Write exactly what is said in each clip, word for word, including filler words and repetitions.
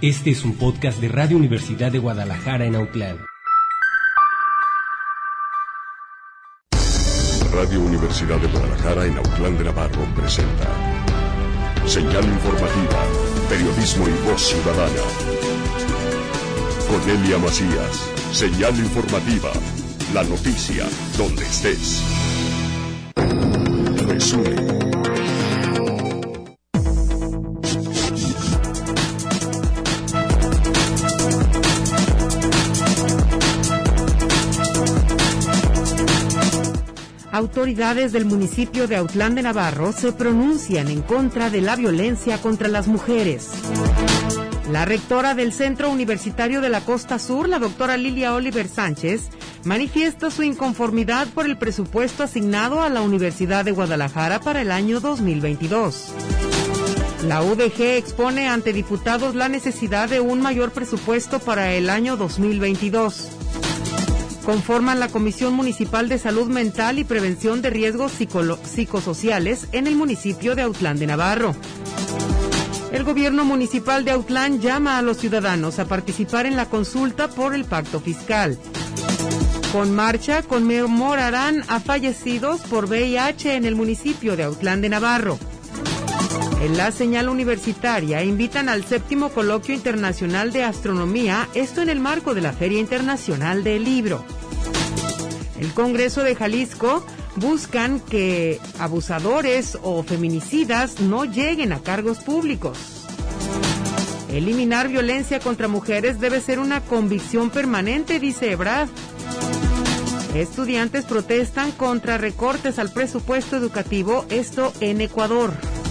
Este es un podcast de Radio Universidad de Guadalajara en Autlán. Radio Universidad de Guadalajara en Autlán de Navarro presenta Señal Informativa, Periodismo y Voz Ciudadana. Cornelia Macías, Señal Informativa, la noticia donde estés. Resumen. Autoridades del municipio de Autlán de Navarro se pronuncian en contra de la violencia contra las mujeres. La rectora del Centro Universitario de la Costa Sur, la doctora Lilia Oliver Sánchez, manifiesta su inconformidad por el presupuesto asignado a la Universidad de Guadalajara para el año dos mil veintidós. La U D G expone ante diputados la necesidad de un mayor presupuesto para el año dos mil veintidós. Conforman la Comisión Municipal de Salud Mental y Prevención de Riesgos psicolo- Psicosociales en el municipio de Autlán de Navarro. El gobierno municipal de Autlán llama a los ciudadanos a participar en la consulta por el pacto fiscal. Con marcha conmemorarán a fallecidos por V I H en el municipio de Autlán de Navarro. En la señal universitaria invitan al séptimo Coloquio Internacional de Astronomía, esto en el marco de la Feria Internacional del Libro. El Congreso de Jalisco buscan que abusadores o feminicidas no lleguen a cargos públicos. Eliminar violencia contra mujeres debe ser una convicción permanente, dice Ebrard. Estudiantes protestan contra recortes al presupuesto educativo, esto en Ecuador.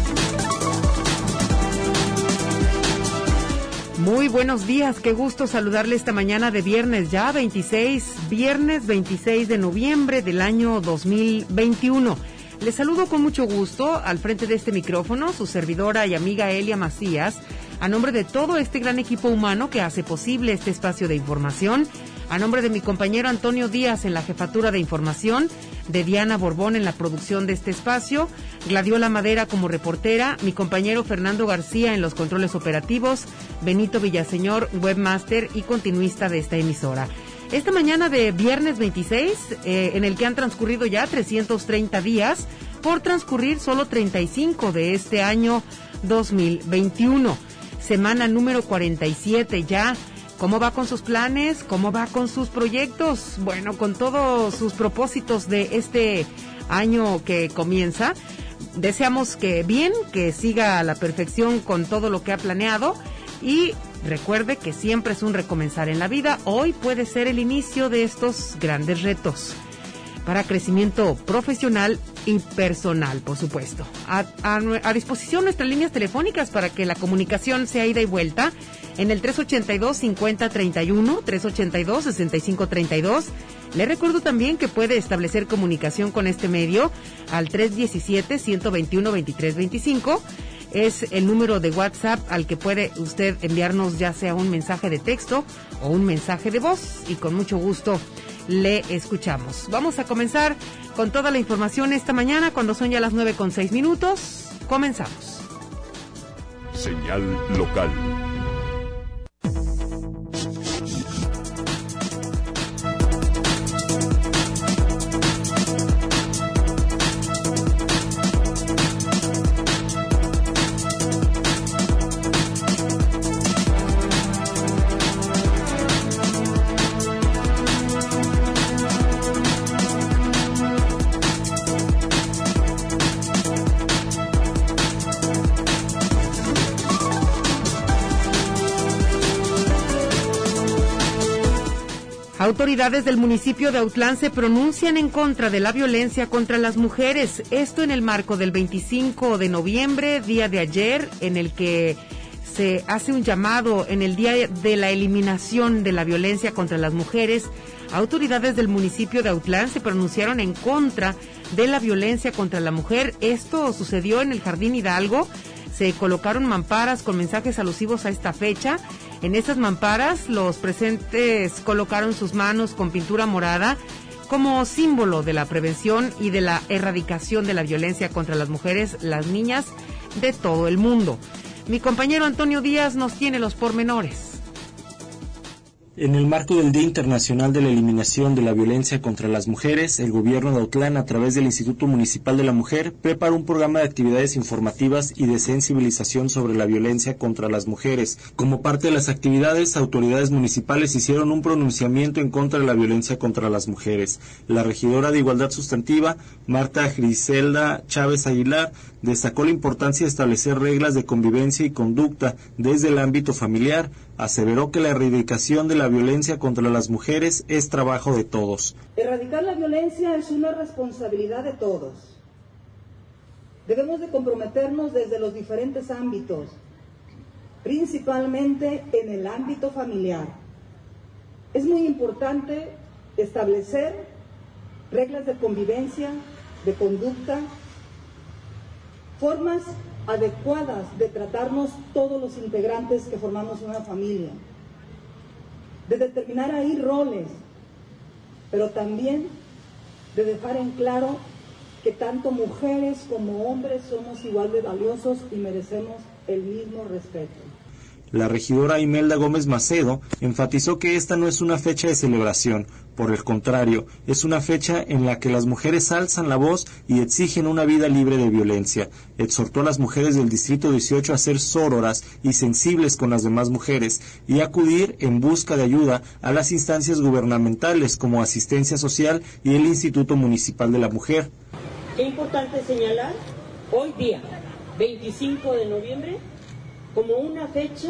Muy buenos días, qué gusto saludarle esta mañana de viernes ya veintiséis, viernes veintiséis de noviembre del año dos mil veintiuno. Les saludo con mucho gusto al frente de este micrófono, su servidora y amiga Elia Macías, a nombre de todo este gran equipo humano que hace posible este espacio de información, a nombre de mi compañero Antonio Díaz en la jefatura de información, de Diana Borbón en la producción de este espacio, Gladiola Madera como reportera, mi compañero Fernando García en los controles operativos, Benito Villaseñor, webmaster y continuista de esta emisora. Esta mañana de viernes veintiséis, eh, en el que han transcurrido ya trescientos treinta días, por transcurrir solo treinta y cinco de este año dos mil veintiuno. Semana número cuarenta y siete ya. ¿Cómo va con sus planes? ¿Cómo va con sus proyectos? Bueno, con todos sus propósitos de este año que comienza. Deseamos que bien, que siga a la perfección con todo lo que ha planeado y recuerde que siempre es un recomenzar en la vida. Hoy puede ser el inicio de estos grandes retos para crecimiento profesional y personal, por supuesto. A, a, a disposición nuestras líneas telefónicas para que la comunicación sea ida y vuelta en el tres ochenta y dos, cincuenta, treinta y uno, tres ochenta y dos, sesenta y cinco, treinta y dos. Le recuerdo también que puede establecer comunicación con este medio al tres diecisiete, ciento veintiuno, veintitrés veinticinco. Es el número de WhatsApp al que puede usted enviarnos ya sea un mensaje de texto o un mensaje de voz y con mucho gusto le escuchamos. Vamos a comenzar con toda la información esta mañana cuando son ya las nueve con seis minutos. Comenzamos. Señal local. Autoridades del municipio de Autlán se pronuncian en contra de la violencia contra las mujeres. Esto en el marco del veinticinco de noviembre, día de ayer, en el que se hace un llamado en el día de la eliminación de la violencia contra las mujeres. Autoridades del municipio de Autlán se pronunciaron en contra de la violencia contra la mujer. Esto sucedió en el Jardín Hidalgo. Se colocaron mamparas con mensajes alusivos a esta fecha. En estas mamparas, los presentes colocaron sus manos con pintura morada como símbolo de la prevención y de la erradicación de la violencia contra las mujeres, las niñas de todo el mundo. Mi compañero Antonio Díaz nos tiene los pormenores. En el marco del Día Internacional de la Eliminación de la Violencia contra las Mujeres, el gobierno de Autlán, a través del Instituto Municipal de la Mujer, preparó un programa de actividades informativas y de sensibilización sobre la violencia contra las mujeres. Como parte de las actividades, autoridades municipales hicieron un pronunciamiento en contra de la violencia contra las mujeres. La regidora de Igualdad Sustantiva, Marta Griselda Chávez Aguilar, destacó la importancia de establecer reglas de convivencia y conducta desde el ámbito familiar. Aseveró que la erradicación de la violencia contra las mujeres es trabajo de todos. Erradicar la violencia es una responsabilidad de todos. Debemos de comprometernos desde los diferentes ámbitos, principalmente en el ámbito familiar. Es muy importante establecer reglas de convivencia, de conducta, formas adecuadas de tratarnos todos los integrantes que formamos una familia, de determinar ahí roles, pero también de dejar en claro que tanto mujeres como hombres somos igual de valiosos y merecemos el mismo respeto. La regidora Imelda Gómez Macedo enfatizó que esta no es una fecha de celebración, por el contrario, es una fecha en la que las mujeres alzan la voz y exigen una vida libre de violencia. Exhortó a las mujeres del Distrito dieciocho a ser sororas y sensibles con las demás mujeres y acudir en busca de ayuda a las instancias gubernamentales como Asistencia Social y el Instituto Municipal de la Mujer. Qué importante señalar hoy día, veinticinco de noviembre, como una fecha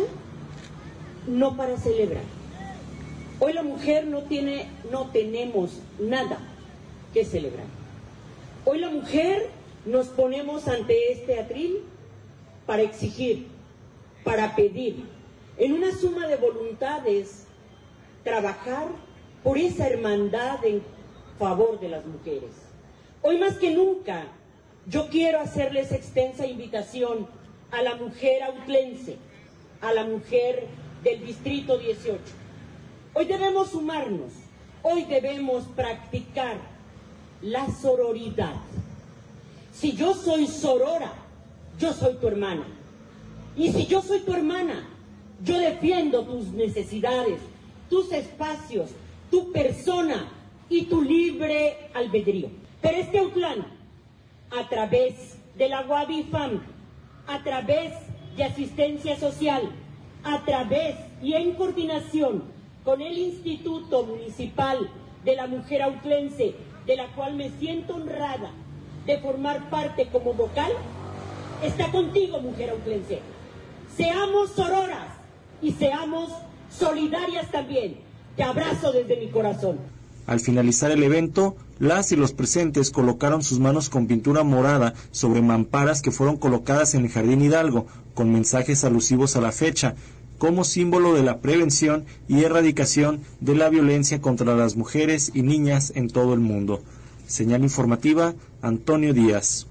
no para celebrar. Hoy la mujer no tiene, no tenemos nada que celebrar. Hoy la mujer nos ponemos ante este atril para exigir, para pedir, en una suma de voluntades, trabajar por esa hermandad en favor de las mujeres. Hoy más que nunca, yo quiero hacerles extensa invitación a la mujer autlense, a la mujer del Distrito dieciocho. Hoy debemos sumarnos, hoy debemos practicar la sororidad. Si yo soy sorora, yo soy tu hermana. Y si yo soy tu hermana, yo defiendo tus necesidades, tus espacios, tu persona y tu libre albedrío. Pero este Autlán, a través de la Guavifam, a través de Asistencia Social, a través y en coordinación con el Instituto Municipal de la Mujer Autlense, de la cual me siento honrada de formar parte como vocal, está contigo, mujer autlense. Seamos sororas y seamos solidarias también. Te abrazo desde mi corazón. Al finalizar el evento, las y los presentes colocaron sus manos con pintura morada sobre mamparas que fueron colocadas en el Jardín Hidalgo, con mensajes alusivos a la fecha, como símbolo de la prevención y erradicación de la violencia contra las mujeres y niñas en todo el mundo. Señal informativa, Antonio Díaz.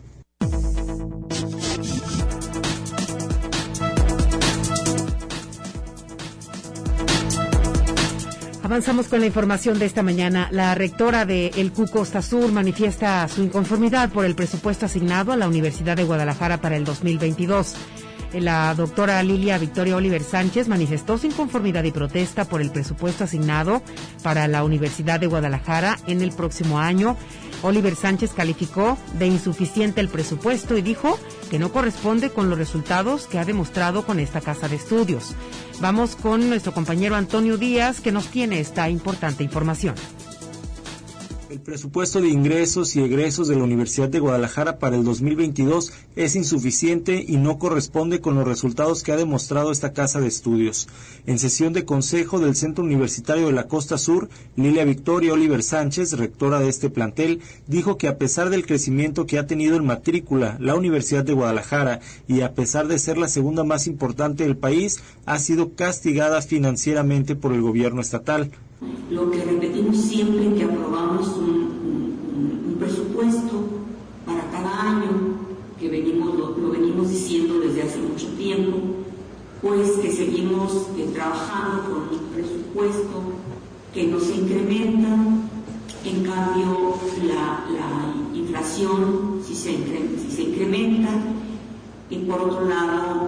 Avanzamos con la información de esta mañana. La rectora de el C U Costa Sur manifiesta su inconformidad por el presupuesto asignado a la Universidad de Guadalajara para el dos mil veintidós. La doctora Lilia Victoria Oliver Sánchez manifestó su inconformidad y protesta por el presupuesto asignado para la Universidad de Guadalajara en el próximo año. Oliver Sánchez calificó de insuficiente el presupuesto y dijo que no corresponde con los resultados que ha demostrado con esta casa de estudios. Vamos con nuestro compañero Antonio Díaz, que nos tiene esta importante información. El presupuesto de ingresos y egresos de la Universidad de Guadalajara para el dos mil veintidós es insuficiente y no corresponde con los resultados que ha demostrado esta casa de estudios. En sesión de consejo del Centro Universitario de la Costa Sur, Lilia Victoria Oliver Sánchez, rectora de este plantel, dijo que a pesar del crecimiento que ha tenido en matrícula la Universidad de Guadalajara y a pesar de ser la segunda más importante del país, ha sido castigada financieramente por el gobierno estatal. Lo que repetimos siempre que aprobamos un, un, un presupuesto para cada año, que venimos, lo, lo venimos diciendo desde hace mucho tiempo, pues que seguimos eh, trabajando con un presupuesto que no se incrementa, en cambio la, la inflación sí se, incre, sí se incrementa, y por otro lado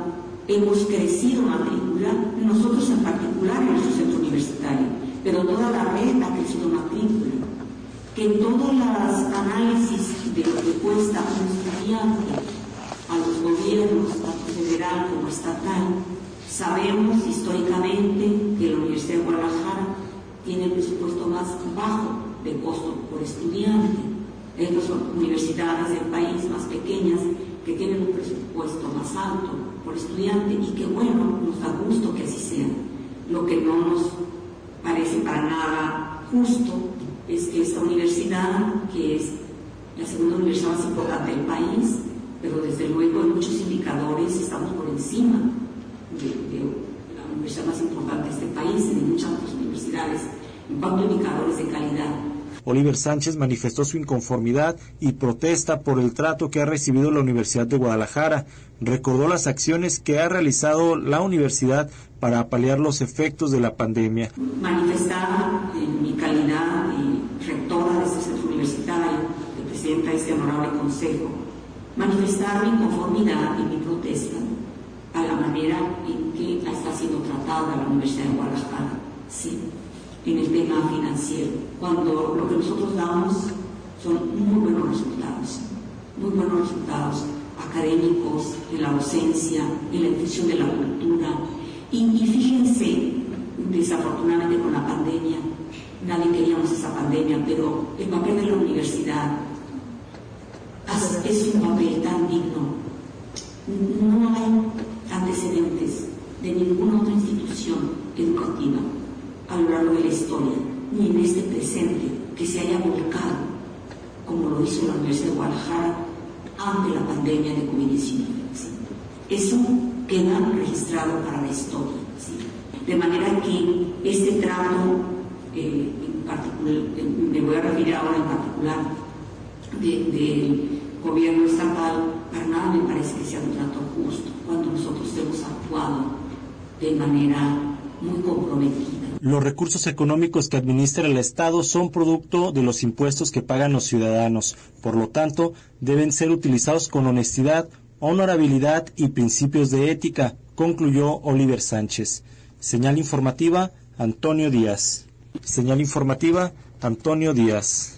hemos crecido matrícula, nosotros en particular en nuestro centro universitario, pero toda la red ha crecido matrícula. Que en todos los análisis de lo que cuesta un estudiante a los gobiernos, tanto federal como estatal, sabemos históricamente que la Universidad de Guadalajara tiene el presupuesto más bajo de costo por estudiante. Hay otras universidades del país más pequeñas que tienen un presupuesto más alto por estudiante, y que bueno, nos da gusto que así sea. Lo que no nos parece para nada justo es que esta universidad, que es la segunda universidad más importante del país, pero desde luego en muchos indicadores estamos por encima de, de la universidad más importante de este país, en muchas otras universidades, en cuanto a indicadores de calidad. Oliver Sánchez manifestó su inconformidad y protesta por el trato que ha recibido la Universidad de Guadalajara. Recordó las acciones que ha realizado la universidad para paliar los efectos de la pandemia. Manifestada en mi calidad de rectora de este centro universitario, de presidenta de este honorable consejo, manifestar mi inconformidad y mi protesta a la manera en que está siendo tratada la Universidad de Guadalajara, sí, en el tema financiero, cuando lo que nosotros damos son muy buenos resultados, muy buenos resultados académicos, en la docencia, en la difusión de la cultura. Y, y fíjense, desafortunadamente con la pandemia, nadie queríamos esa pandemia, pero el papel de la universidad es un papel tan digno. No hay antecedentes de ninguna otra institución educativa a lo largo de la historia, ni en este presente, que se haya volcado, como lo hizo la Universidad de Guadalajara ante la pandemia de COVID diecinueve. ¿Sí? Eso queda registrado para la historia. ¿Sí? De manera que este trato, eh, en particular, eh, me voy a referir ahora en particular del de gobierno estatal, para nada me parece que sea un trato justo, cuando nosotros hemos actuado de manera muy comprometida. Los recursos económicos que administra el Estado son producto de los impuestos que pagan los ciudadanos. Por lo tanto, deben ser utilizados con honestidad, honorabilidad y principios de ética, concluyó Oliver Sánchez. Señal informativa, Antonio Díaz. Señal informativa, Antonio Díaz.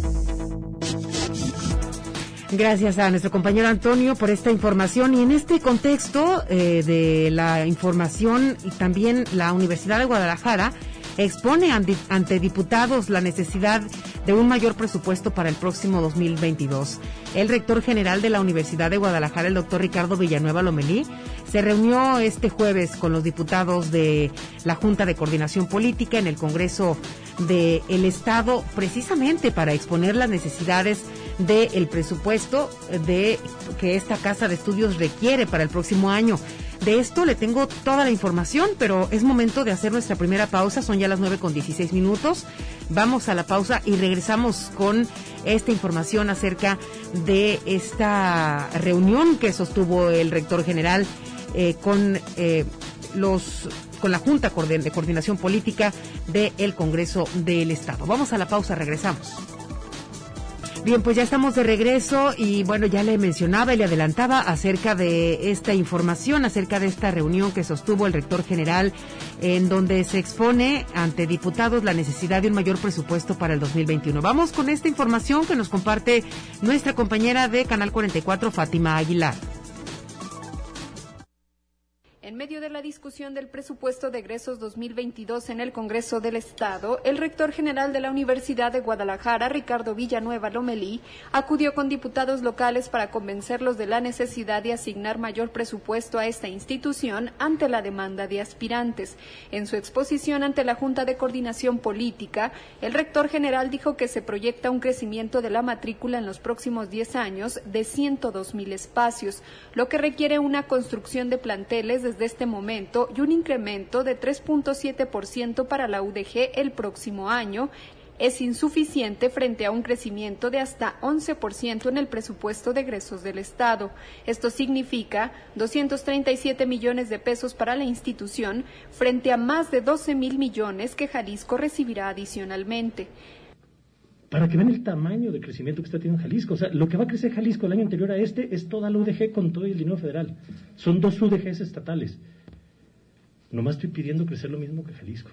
Gracias a nuestro compañero Antonio por esta información. Y en este contexto eh, de la información, y también la Universidad de Guadalajara expone ante, ante diputados la necesidad de un mayor presupuesto para el próximo dos mil veintidós. El rector general de la Universidad de Guadalajara, el doctor Ricardo Villanueva Lomelí, se reunió este jueves con los diputados de la Junta de Coordinación Política en el Congreso del Estado, precisamente para exponer las necesidades del presupuesto de que esta casa de estudios requiere para el próximo año. De esto le tengo toda la información, pero es momento de hacer nuestra primera pausa. Son ya las nueve con dieciséis minutos. Vamos a la pausa y regresamos con esta información acerca de esta reunión que sostuvo el rector general eh, con eh, los con la Junta de Coordinación Política del Congreso del Estado. Vamos a la pausa, regresamos. Bien, pues ya estamos de regreso y bueno, ya le mencionaba y le adelantaba acerca de esta información, acerca de esta reunión que sostuvo el rector general, en donde se expone ante diputados la necesidad de un mayor presupuesto para el dos mil veintiuno. Vamos con esta información que nos comparte nuestra compañera de Canal cuarenta y cuatro, Fátima Aguilar. En medio de la discusión del presupuesto de egresos dos mil veintidós en el Congreso del Estado, el rector general de la Universidad de Guadalajara, Ricardo Villanueva Lomelí, acudió con diputados locales para convencerlos de la necesidad de asignar mayor presupuesto a esta institución ante la demanda de aspirantes. En su exposición ante la Junta de Coordinación Política, el rector general dijo que se proyecta un crecimiento de la matrícula en los próximos diez años de ciento dos mil espacios, lo que requiere una construcción de planteles desde de este momento y un incremento de tres punto siete por ciento para la U D G el próximo año es insuficiente frente a un crecimiento de hasta once por ciento en el presupuesto de egresos del Estado. Esto significa doscientos treinta y siete millones de pesos para la institución frente a más de doce mil millones que Jalisco recibirá adicionalmente. para que vean el tamaño de crecimiento que está teniendo Jalisco. O sea, lo que va a crecer Jalisco el año anterior a este es toda la U D G con todo el dinero federal. Son dos U D Gs estatales. Nomás estoy pidiendo crecer lo mismo que Jalisco.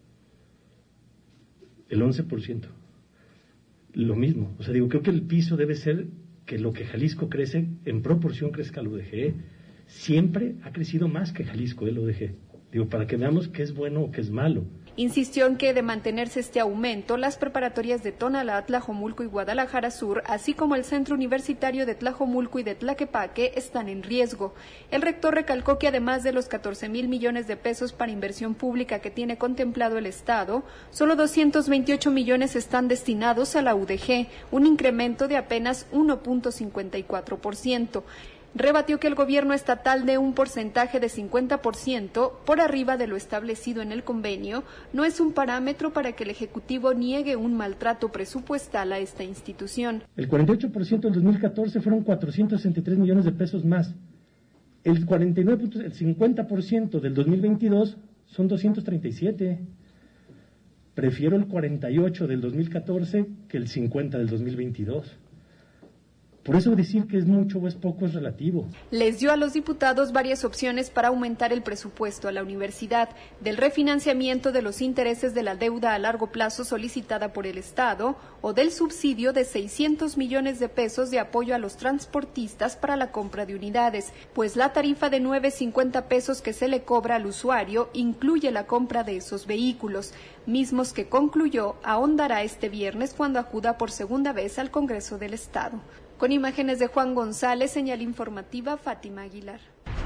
El once por ciento. Lo mismo. O sea, digo, creo que el piso debe ser que lo que Jalisco crece, en proporción crezca la U D G. Siempre ha crecido más que Jalisco el U D G. Digo, para que veamos qué es bueno o qué es malo. Insistió en que de mantenerse este aumento, las preparatorias de Tonalá, Tlajomulco y Guadalajara Sur, así como el Centro Universitario de Tlajomulco y de Tlaquepaque, están en riesgo. El rector recalcó que además de los catorce mil millones de pesos para inversión pública que tiene contemplado el Estado, solo doscientos veintiocho millones están destinados a la U D G, un incremento de apenas uno punto cincuenta y cuatro por ciento. Rebatió que el gobierno estatal dé un porcentaje de cincuenta por ciento por arriba de lo establecido en el convenio no es un parámetro para que el Ejecutivo niegue un maltrato presupuestal a esta institución. El cuarenta y ocho por ciento del dos mil catorce fueron cuatrocientos sesenta y tres millones de pesos más. El cuarenta y nueve por ciento, el cincuenta por ciento del dos mil veintidós son doscientos treinta y siete. Prefiero el cuarenta y ocho del dos mil catorce que el cincuenta del dos mil veintidós. Por eso decir que es mucho o es poco es relativo. Les dio a los diputados varias opciones para aumentar el presupuesto a la universidad, del refinanciamiento de los intereses de la deuda a largo plazo solicitada por el Estado o del subsidio de seiscientos millones de pesos de apoyo a los transportistas para la compra de unidades, pues la tarifa de nueve cincuenta pesos que se le cobra al usuario incluye la compra de esos vehículos, mismos que concluyó ahondará este viernes cuando acuda por segunda vez al Congreso del Estado. Con imágenes de Juan González, señal informativa Fátima Aguilar.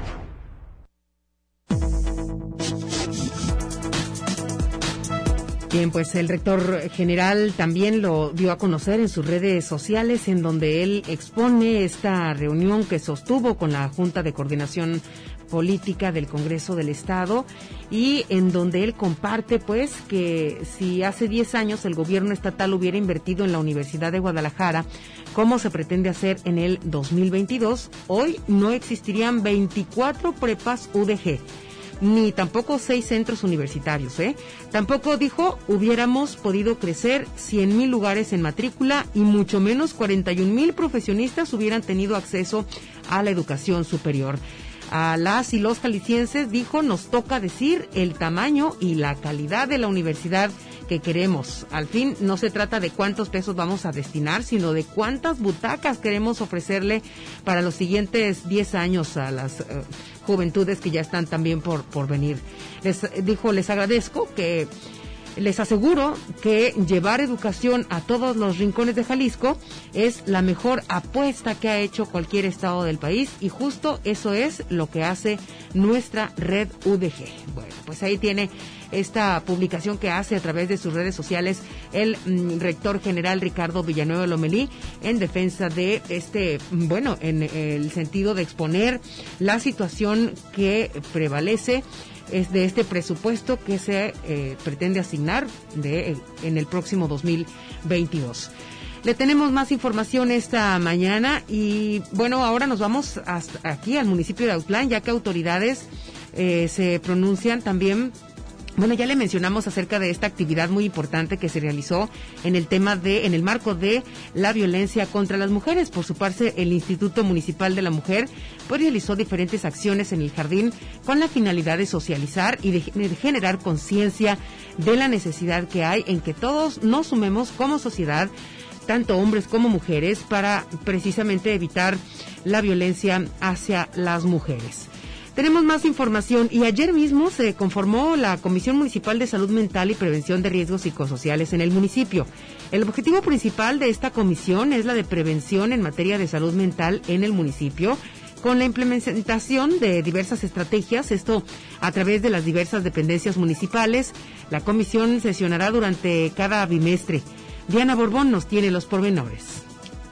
Bien, pues el rector general también lo dio a conocer en sus redes sociales, en donde él expone esta reunión que sostuvo con la Junta de Coordinación Política del Congreso del Estado y en donde él comparte pues que si hace diez años el gobierno estatal hubiera invertido en la Universidad de Guadalajara, como se pretende hacer en el dos mil veintidós, hoy no existirían veinticuatro prepas U D G, ni tampoco seis centros universitarios, ¿eh? Tampoco, dijo, hubiéramos podido crecer cien mil lugares en matrícula y mucho menos cuarenta y un mil profesionistas hubieran tenido acceso a la educación superior. A las y los jaliscienses, dijo, nos toca decir el tamaño y la calidad de la universidad que queremos. Al fin, no se trata de cuántos pesos vamos a destinar, sino de cuántas butacas queremos ofrecerle para los siguientes diez años a las uh, juventudes que ya están también por, por venir. Les dijo, les agradezco que... Les aseguro que llevar educación a todos los rincones de Jalisco es la mejor apuesta que ha hecho cualquier estado del país y justo eso es lo que hace nuestra red U D G. Bueno, pues ahí tiene esta publicación que hace a través de sus redes sociales el mm, rector general Ricardo Villanueva Lomelí en defensa de este, bueno, en el sentido de exponer la situación que prevalece es de este presupuesto que se eh, pretende asignar de, en el próximo dos mil veintidós. Le tenemos más información esta mañana y bueno, ahora nos vamos hasta aquí al municipio de Autlán, ya que autoridades eh, se pronuncian también. Bueno, ya le mencionamos acerca de esta actividad muy importante que se realizó en el tema de, en el marco de la violencia contra las mujeres. Por su parte, el Instituto Municipal de la Mujer pues realizó diferentes acciones en el jardín con la finalidad de socializar y de, de generar conciencia de la necesidad que hay en que todos nos sumemos como sociedad, tanto hombres como mujeres, para precisamente evitar la violencia hacia las mujeres. Tenemos más información y ayer mismo se conformó la Comisión Municipal de Salud Mental y Prevención de Riesgos Psicosociales en el municipio. El objetivo principal de esta comisión es la de prevención en materia de salud mental en el municipio, con la implementación de diversas estrategias, esto a través de las diversas dependencias municipales. La comisión sesionará durante cada bimestre. Diana Borbón nos tiene los pormenores.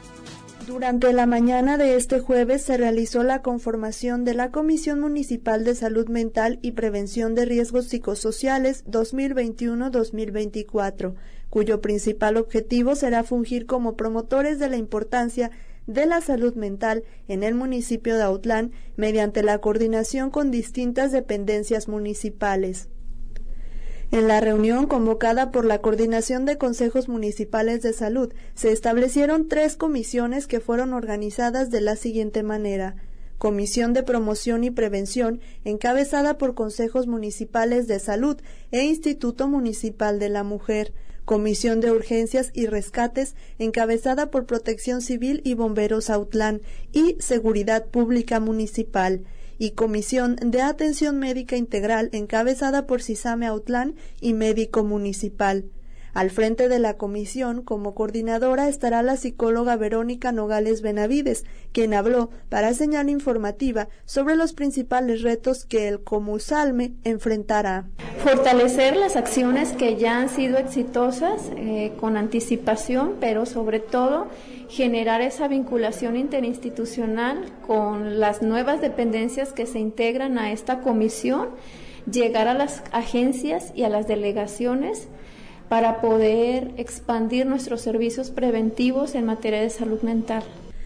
Durante la mañana de este jueves se realizó la conformación de la Comisión Municipal de Salud Mental y Prevención de Riesgos Psicosociales dos mil veintiuno a dos mil veinticuatro, cuyo principal objetivo será fungir como promotores de la importancia de la salud mental en el municipio de Autlán mediante la coordinación con distintas dependencias municipales. En la reunión convocada por la Coordinación de Consejos Municipales de Salud, se establecieron tres comisiones que fueron organizadas de la siguiente manera. Comisión de Promoción y Prevención, encabezada por Consejos Municipales de Salud e Instituto Municipal de la Mujer. Comisión de Urgencias y Rescates, encabezada por Protección Civil y Bomberos Autlán y Seguridad Pública Municipal. Y Comisión de Atención Médica Integral, encabezada por CISAME Autlán y Médico Municipal. Al frente de la comisión, como coordinadora, estará la psicóloga Verónica Nogales Benavides, quien habló para Señal Informativa sobre los principales retos que el Comusalme enfrentará. Fortalecer las acciones que ya han sido exitosas eh, con anticipación, pero sobre todo generar esa vinculación interinstitucional con las nuevas dependencias que se integran a esta comisión, llegar a las agencias y a las delegaciones para poder expandir nuestros servicios preventivos en materia de salud mental.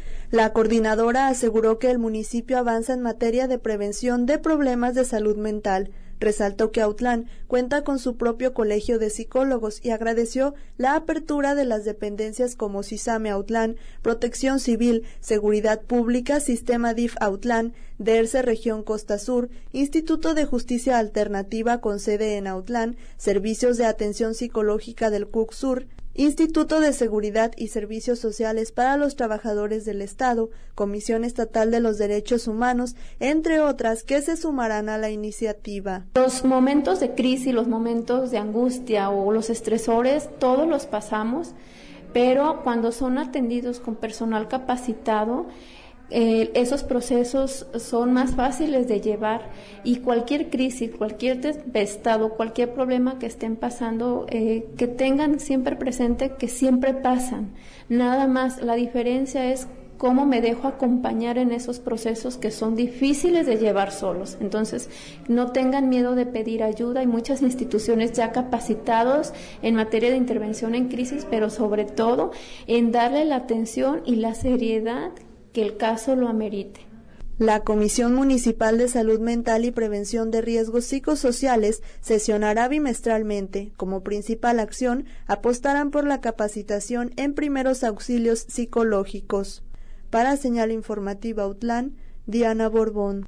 La coordinadora aseguró que el municipio avanza en materia de prevención de problemas de salud mental. Resaltó que Autlán cuenta con su propio colegio de psicólogos y agradeció la apertura de las dependencias como CISAME Autlán, Protección Civil, Seguridad Pública, Sistema D I F Autlán, DERCE Región Costa Sur, Instituto de Justicia Alternativa con sede en Autlán, Servicios de Atención Psicológica del C U C Sur, Instituto de Seguridad y Servicios Sociales para los Trabajadores del Estado, Comisión Estatal de los Derechos Humanos, entre otras que se sumarán a la iniciativa. Los momentos de crisis, los momentos de angustia o los estresores, todos los pasamos, pero cuando son atendidos con personal capacitado, Eh, esos procesos son más fáciles de llevar y cualquier crisis, cualquier tempestad, cualquier problema que estén pasando, eh, que tengan siempre presente que siempre pasan. Nada más, la diferencia es cómo me dejo acompañar en esos procesos que son difíciles de llevar solos. Entonces, no tengan miedo de pedir ayuda. Hay muchas instituciones ya capacitadas en materia de intervención en crisis, pero sobre todo en darle la atención y la seriedad que el caso lo amerite. La Comisión Municipal de Salud Mental y Prevención de Riesgos Psicosociales sesionará bimestralmente. Como principal acción, apostarán por la capacitación en primeros auxilios psicológicos. Para Señal Informativa Autlán, Diana Borbón.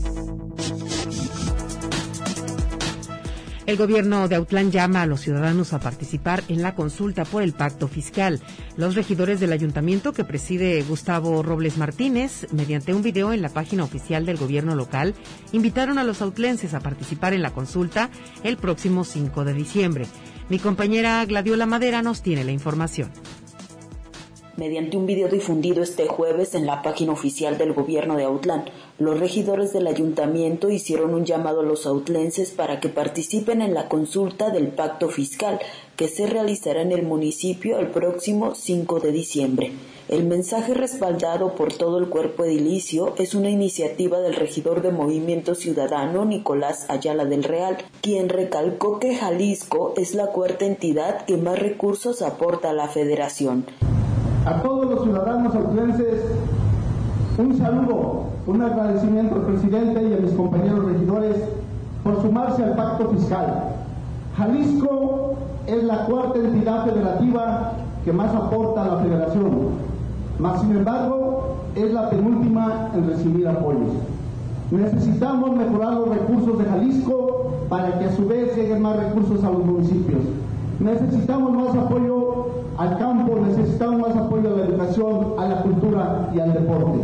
El gobierno de Autlán llama a los ciudadanos a participar en la consulta por el pacto fiscal. Los regidores del ayuntamiento que preside Gustavo Robles Martínez, mediante un video en la página oficial del gobierno local, invitaron a los autlenses a participar en la consulta el próximo cinco de diciembre. Mi compañera Gladiola Madera nos tiene la información. Mediante un video difundido este jueves en la página oficial del gobierno de Autlán, los regidores del ayuntamiento hicieron un llamado a los autlenses para que participen en la consulta del pacto fiscal que se realizará en el municipio el próximo cinco de diciembre. El mensaje, respaldado por todo el cuerpo edilicio, es una iniciativa del regidor de Movimiento Ciudadano, Nicolás Ayala del Real, quien recalcó que Jalisco es la cuarta entidad que más recursos aporta a la federación. A todos los ciudadanos autlenses, un saludo, un agradecimiento al presidente y a mis compañeros regidores por sumarse al pacto fiscal. Jalisco es la cuarta entidad federativa que más aporta a la federación, mas sin embargo es la penúltima en recibir apoyos. Necesitamos mejorar los recursos de Jalisco para que a su vez lleguen más recursos a los municipios. Necesitamos más apoyo al campo, necesitamos más apoyo a la educación, a la cultura y al deporte.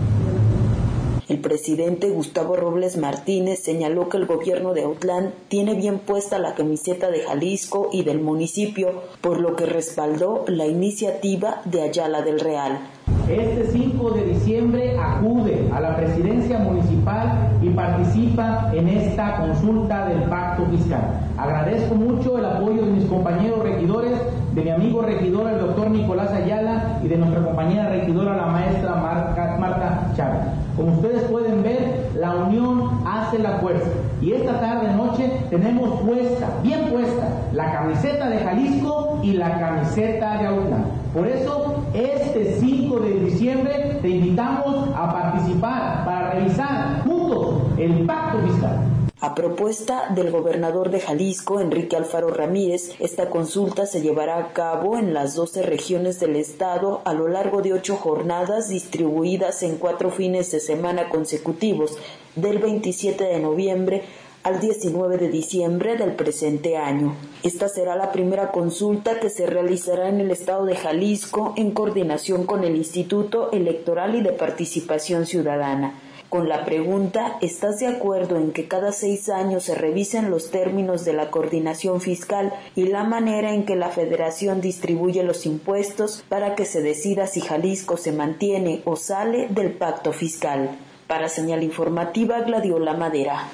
El presidente Gustavo Robles Martínez señaló que el gobierno de Autlán tiene bien puesta la camiseta de Jalisco y del municipio, por lo que respaldó la iniciativa de Ayala del Real. Este cinco de diciembre acude a la presidencia municipal y participa en esta consulta del pacto fiscal. Agradezco mucho el apoyo de mis compañeros regidores, de mi amigo regidor, el doctor Nicolás Ayala, y de nuestra compañera regidora, la maestra Marca, Marta Chávez. Como ustedes pueden ver, la unión hace la fuerza. Y esta tarde noche tenemos puesta, bien puesta, la camiseta de Jalisco y la camiseta de Autlán. Por eso, este cinco de diciembre te invitamos a participar para revisar juntos el pacto fiscal. A propuesta del gobernador de Jalisco, Enrique Alfaro Ramírez, esta consulta se llevará a cabo en las doce regiones del estado a lo largo de ocho jornadas distribuidas en cuatro fines de semana consecutivos, del veintisiete de noviembre al diecinueve de diciembre del presente año. Esta será la primera consulta que se realizará en el estado de Jalisco en coordinación con el Instituto Electoral y de Participación Ciudadana. Con la pregunta, ¿estás de acuerdo en que cada seis años se revisen los términos de la coordinación fiscal y la manera en que la Federación distribuye los impuestos para que se decida si Jalisco se mantiene o sale del pacto fiscal? Para Señal Informativa, Gladiola Madera.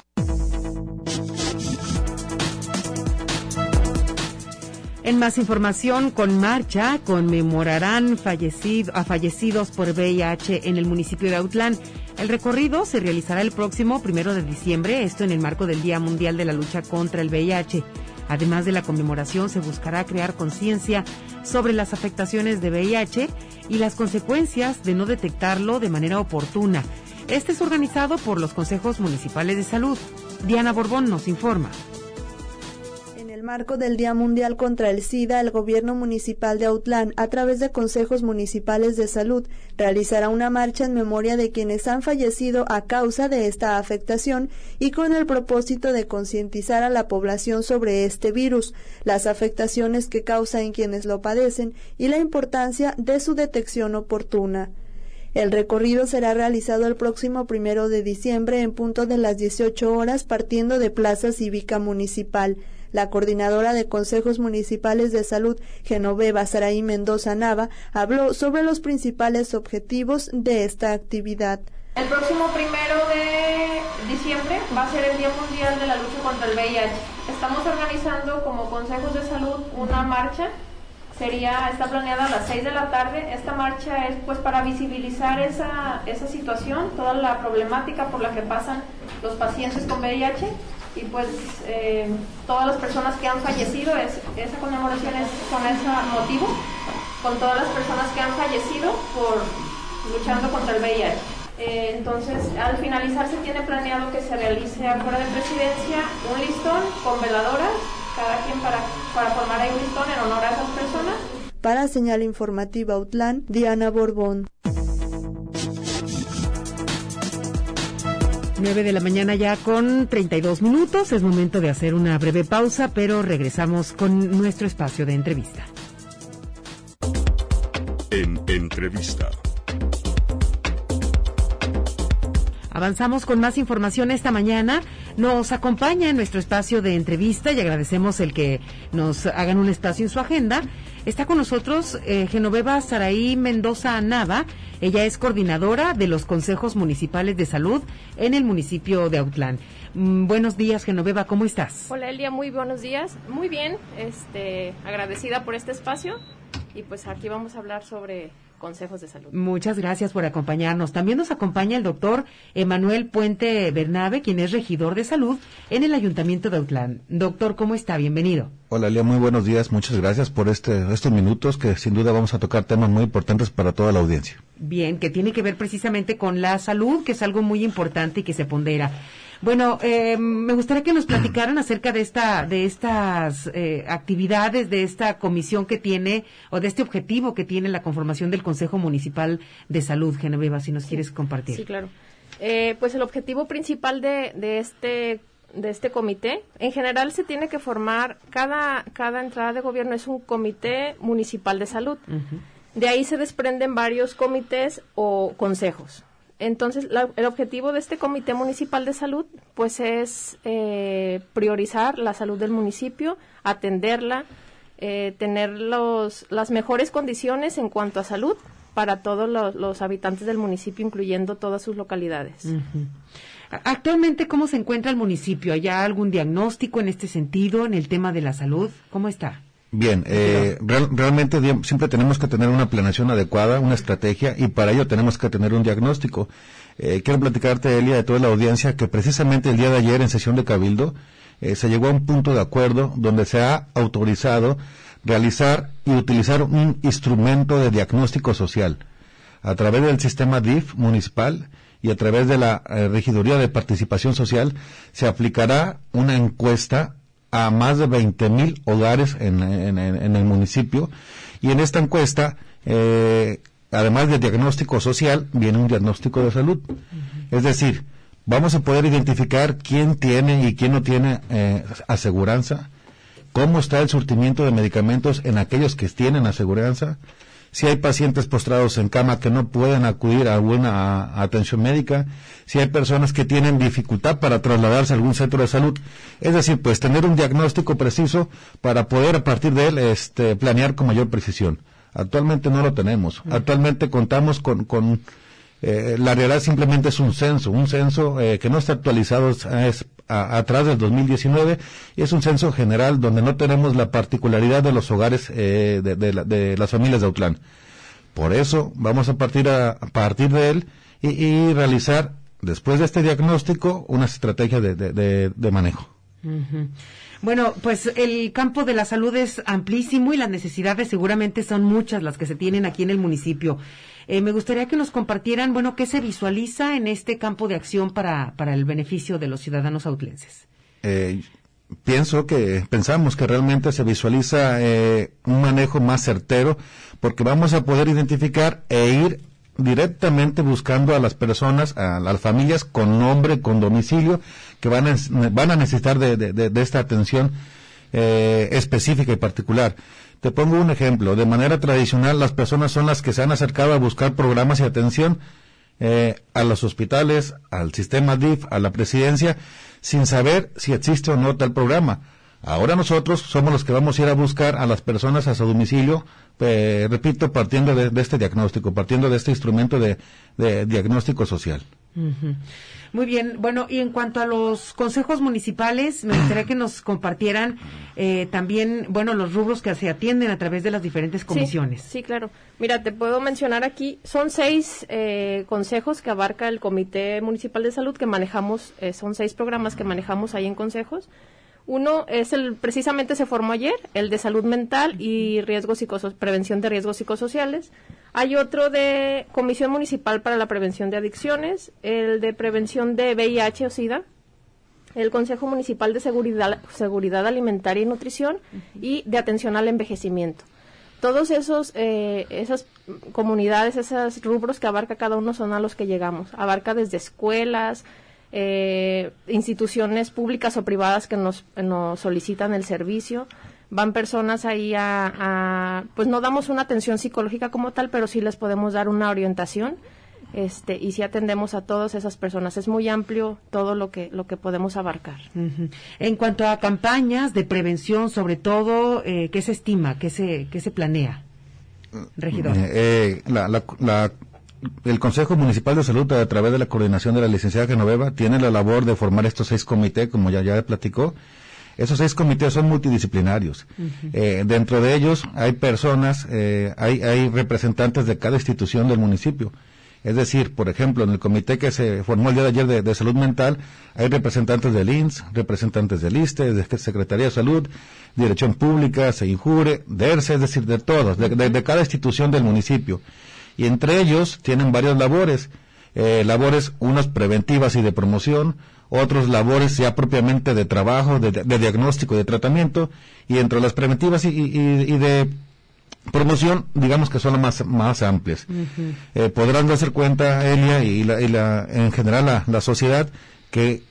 En más información, con marcha conmemorarán fallecido, a fallecidos por V I H en el municipio de Autlán. El recorrido se realizará el próximo primero de diciembre, esto en el marco del Día Mundial de la Lucha contra el V I H. Además de la conmemoración, se buscará crear conciencia sobre las afectaciones de V I H y las consecuencias de no detectarlo de manera oportuna. Este es organizado por los consejos municipales de salud. Diana Borbón nos informa. En el marco del Día Mundial contra el SIDA, el Gobierno Municipal de Autlán, a través de consejos municipales de salud, realizará una marcha en memoria de quienes han fallecido a causa de esta afectación y con el propósito de concientizar a la población sobre este virus, las afectaciones que causa en quienes lo padecen y la importancia de su detección oportuna. El recorrido será realizado el próximo primero de diciembre en punto de las dieciocho horas partiendo de Plaza Cívica Municipal. La coordinadora de consejos municipales de salud, Genoveva Saraí Mendoza Nava, habló sobre los principales objetivos de esta actividad. El próximo primero de diciembre va a ser el Día Mundial de la Lucha contra el V I H. Estamos organizando como consejos de salud una marcha. Sería, está planeada a las seis de la tarde. Esta marcha es pues para visibilizar esa, esa situación, toda la problemática por la que pasan los pacientes con V I H y pues eh, todas las personas que han fallecido. Es, esa conmemoración es con ese motivo, con todas las personas que han fallecido por luchando contra el V I H. Eh, entonces, al finalizar se tiene planeado que se realice afuera de Presidencia un listón con veladoras, cada quien para, para formar ahí un listón en honor a esas personas. Para Señal Informativa Autlán, Diana Borbón. nueve de la mañana ya con treinta y dos minutos. Es momento de hacer una breve pausa, pero regresamos con nuestro espacio de entrevista. En entrevista. Avanzamos con más información esta mañana. Nos acompaña en nuestro espacio de entrevista y agradecemos el que nos hagan un espacio en su agenda. Está con nosotros eh, Genoveva Saraí Mendoza Nava. Ella es coordinadora de los consejos municipales de salud en el municipio de Autlán. Mm, buenos días, Genoveva, ¿cómo estás? Hola, Elia, muy buenos días. Muy bien, este, agradecida por este espacio y pues aquí vamos a hablar sobre consejos de salud. Muchas gracias por acompañarnos. También nos acompaña el doctor Emanuel Puente Bernabe, quien es regidor de salud en el Ayuntamiento de Autlán. Doctor, ¿cómo está? Bienvenido. Hola, Lía, muy buenos días. Muchas gracias por este estos minutos que sin duda vamos a tocar temas muy importantes para toda la audiencia. Bien, que tiene que ver precisamente con la salud, que es algo muy importante y que se pondera. Bueno, eh, me gustaría que nos platicaran acerca de esta, de estas eh, actividades, de esta comisión que tiene, o de este objetivo que tiene la conformación del Consejo Municipal de Salud. Genoveva, si nos sí. quieres compartir. Sí, claro. Eh, pues el objetivo principal de, de este de este comité, en general se tiene que formar, cada, cada entrada de gobierno es un comité municipal de salud. Uh-huh. De ahí se desprenden varios comités o consejos. Entonces, la, el objetivo de este Comité Municipal de Salud, pues es eh, priorizar la salud del municipio, atenderla, eh, tener los, las mejores condiciones en cuanto a salud para todos los, los habitantes del municipio, incluyendo todas sus localidades. Uh-huh. Actualmente, ¿cómo se encuentra el municipio? ¿Hay algún diagnóstico en este sentido, en el tema de la salud? ¿Cómo está? Bien, eh, real, realmente siempre tenemos que tener una planeación adecuada, una estrategia, y para ello tenemos que tener un diagnóstico. Eh, quiero platicarte, Elia, de toda la audiencia, que precisamente el día de ayer en sesión de Cabildo eh, se llegó a un punto de acuerdo donde se ha autorizado realizar y utilizar un instrumento de diagnóstico social a través del sistema D I F municipal y a través de la eh, Regiduría de Participación Social se aplicará una encuesta a más de veinte mil hogares en, en, en el municipio, y en esta encuesta, eh, además del diagnóstico social, viene un diagnóstico de salud. Uh-huh. Es decir, vamos a poder identificar quién tiene y quién no tiene eh, aseguranza, cómo está el surtimiento de medicamentos en aquellos que tienen aseguranza, si hay pacientes postrados en cama que no pueden acudir a alguna a, a atención médica, si hay personas que tienen dificultad para trasladarse a algún centro de salud. Es decir, pues tener un diagnóstico preciso para poder a partir de él este, planear con mayor precisión. Actualmente no lo tenemos. Uh-huh. Actualmente contamos con... con eh, la realidad simplemente es un censo, un censo eh, que no está actualizado es, a, atrás del dos mil diecinueve, y es un censo general donde no tenemos la particularidad de los hogares eh, de, de, de las familias de Autlán. Por eso vamos a partir a, a partir de él y, y realizar, después de este diagnóstico, una estrategia de, de, de, de manejo. Uh-huh. Bueno, pues el campo de la salud es amplísimo y las necesidades seguramente son muchas las que se tienen aquí en el municipio. Eh, me gustaría que nos compartieran, bueno, qué se visualiza en este campo de acción para, para el beneficio de los ciudadanos autlenses. Eh, pienso que, pensamos que realmente se visualiza eh, un manejo más certero, porque vamos a poder identificar e ir directamente buscando a las personas, a las familias con nombre, con domicilio, que van a, van a necesitar de, de, de, de esta atención eh, específica y particular. Te pongo un ejemplo. De manera tradicional, las personas son las que se han acercado a buscar programas y atención eh, a los hospitales, al sistema D I F, a la presidencia, sin saber si existe o no tal programa. Ahora nosotros somos los que vamos a ir a buscar a las personas a su domicilio, eh, repito, partiendo de, de este diagnóstico, partiendo de este instrumento de, de diagnóstico social. Uh-huh. Muy bien, bueno, y en cuanto a los consejos municipales, me gustaría que nos compartieran eh, también, bueno, los rubros que se atienden a través de las diferentes comisiones. Sí, sí, claro. Mira, te puedo mencionar aquí, son seis eh, consejos que abarca el Comité Municipal de Salud que manejamos, eh, son seis programas que manejamos ahí en consejos. Uno es el, precisamente se formó ayer, el de salud mental y riesgos psicoso- prevención de riesgos psicosociales. Hay otro de Comisión Municipal para la Prevención de Adicciones, el de prevención de V I H o SIDA, el Consejo Municipal de Seguridad, Seguridad Alimentaria y Nutrición uh-huh. y de atención al envejecimiento. Todos esos, eh, esas comunidades, esos rubros que abarca cada uno son a los que llegamos. Abarca desde escuelas, eh, instituciones públicas o privadas que nos, nos solicitan el servicio. Van personas ahí a, a, pues no damos una atención psicológica como tal, pero sí les podemos dar una orientación, este, y sí atendemos a todas esas personas. Es muy amplio todo lo que, lo que podemos abarcar. Uh-huh. En cuanto a campañas de prevención, sobre todo, eh, ¿qué se estima? ¿Qué se, qué se planea? Regidor. Eh, eh, la, la, la, el Consejo Municipal de Salud, a través de la coordinación de la licenciada Genoveva, tiene la labor de formar estos seis comités, como ya, ya platicó. Esos seis comités son multidisciplinarios. Uh-huh. Eh, dentro de ellos hay personas, eh, hay, hay representantes de cada institución del municipio. Es decir, por ejemplo, en el comité que se formó el día de ayer de, de salud mental, hay representantes del I N S S, representantes del I S S S T E, de Secretaría de Salud, Dirección Pública, SEINJURE, DERCE, es decir, de todos, de, de, de cada institución del municipio. Y entre ellos tienen varias labores, eh, labores unas preventivas y de promoción, otros labores ya propiamente de trabajo, de, de diagnóstico, de tratamiento, y entre las preventivas y, y, y de promoción, digamos que son las más, más amplias. Uh-huh. Eh, podrán darse cuenta, Elia, y, la, y la, en general la, la sociedad, que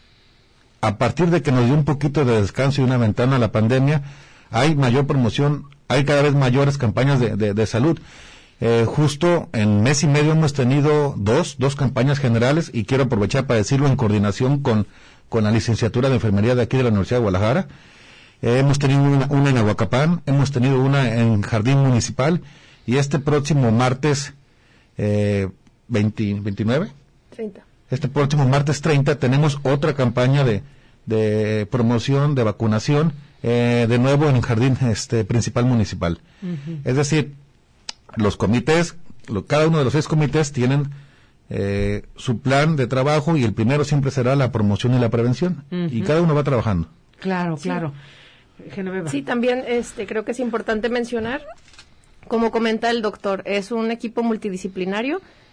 a partir de que nos dio un poquito de descanso y una ventana a la pandemia, hay mayor promoción, hay cada vez mayores campañas de, de, de salud. Eh, justo en mes y medio hemos tenido dos, dos campañas generales, y quiero aprovechar para decirlo en coordinación con, con la licenciatura de enfermería de aquí de la Universidad de Guadalajara. Eh, hemos tenido una, una en Aguacapán, hemos tenido una en Jardín Municipal, y este próximo martes eh, veinte, veintinueve, treinta. Este próximo martes treinta tenemos otra campaña de, de promoción, de vacunación, eh, de nuevo en el Jardín este, Principal Municipal. Uh-huh. Es decir, los comités, lo, cada uno de los seis comités tienen eh, su plan de trabajo, y el primero siempre será la promoción y la prevención, uh-huh. y cada uno va trabajando. Claro, sí. claro. Genoveva. Sí, también este, creo que es importante mencionar, como comenta el doctor, es un equipo multidisciplinario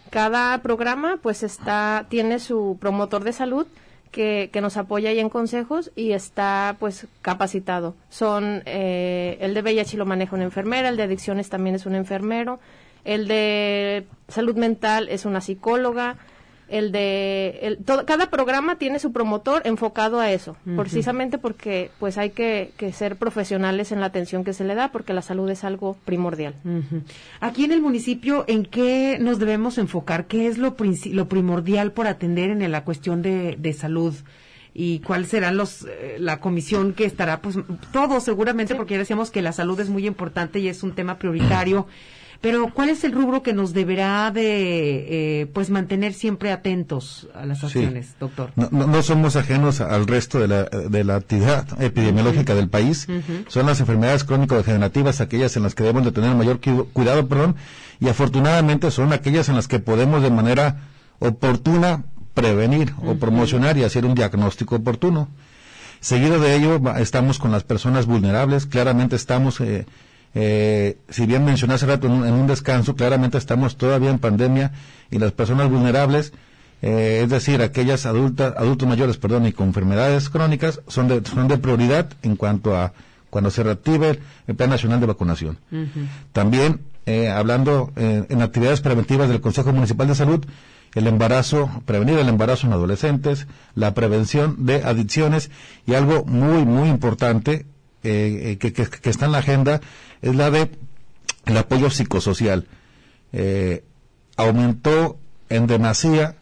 Cada programa pues está tiene su promotor de salud que, que nos apoya ahí en consejos y está pues capacitado. Son eh, el de V I H lo maneja una enfermera, el de adicciones también es un enfermero, el de salud mental es una psicóloga, el de el, todo, cada programa tiene su promotor enfocado a eso, uh-huh. precisamente porque pues hay que, que ser profesionales en la atención que se le da, porque la salud es algo primordial. Uh-huh. Aquí en el municipio, ¿en qué nos debemos enfocar? ¿Qué es lo, princi- lo primordial por atender en la cuestión de, de salud? ¿Y cuál será los eh, la comisión que estará? Pues todo seguramente, sí. porque ya decíamos que la salud es muy importante y es un tema prioritario. Pero, ¿cuál es el rubro que nos deberá de, eh, pues, mantener siempre atentos a las acciones, sí. doctor? No, no, no somos ajenos al resto de la, de la actividad epidemiológica uh-huh. del país. Uh-huh. Son las enfermedades crónico-degenerativas aquellas en las que debemos de tener mayor cu- cuidado, perdón, y afortunadamente son aquellas en las que podemos de manera oportuna prevenir uh-huh. o promocionar y hacer un diagnóstico oportuno. Seguido de ello, estamos con las personas vulnerables. Claramente estamos... Eh, Eh, si bien mencioné hace rato en un, en un descanso, claramente estamos todavía en pandemia y las personas vulnerables, eh, es decir, aquellas adultas, adultos mayores, perdón, y con enfermedades crónicas, son de, son de prioridad en cuanto a cuando se reactive el Plan Nacional de Vacunación. Uh-huh. También, eh, hablando eh, en actividades preventivas del Consejo Municipal de Salud, el embarazo, prevenir el embarazo en adolescentes, la prevención de adicciones y algo muy, muy importante, Eh, que, que, que está en la agenda, es la de el apoyo psicosocial. Eh, aumentó en demasía